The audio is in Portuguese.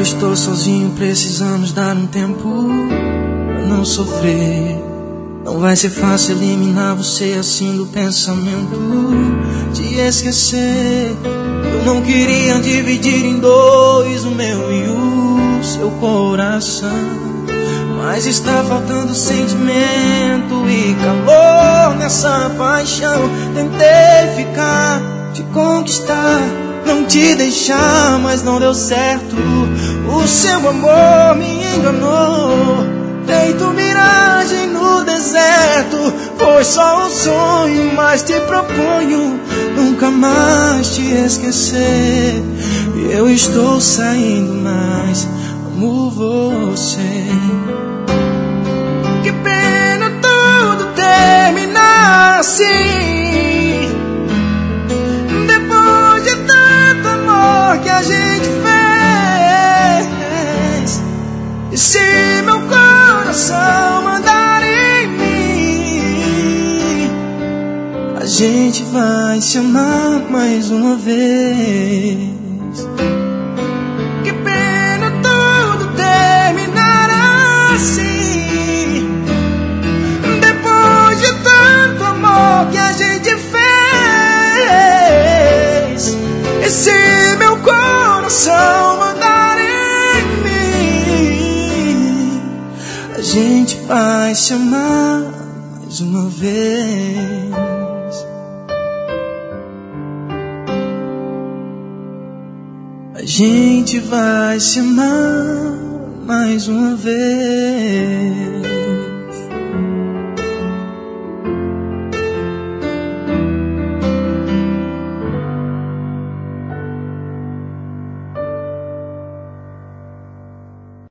estou sozinho, precisamos dar um tempo pra não sofrer. Não vai ser fácil eliminar você assim do pensamento, te esquecer. Eu não queria dividir em dois o meu e o seu coração, mas está faltando sentimento e calor nessa paixão. Tentei ficar, te conquistar, não te deixar, mas não deu certo. O seu amor me enganou, feito miragem no deserto. Foi só um sonho, mas te proponho nunca mais te esquecer. E eu estou saindo, mas amo você. Que pena tudo terminar assim, depois de tanto amor que a gente fez. E se meu coração mandar em mim, a gente vai se amar mais uma vez. Que pena tudo terminar assim, depois de tanto amor que a gente fez. E se meu coração mandar em mim, a gente vai se amar mais uma vez. A gente vai se amar mais uma vez.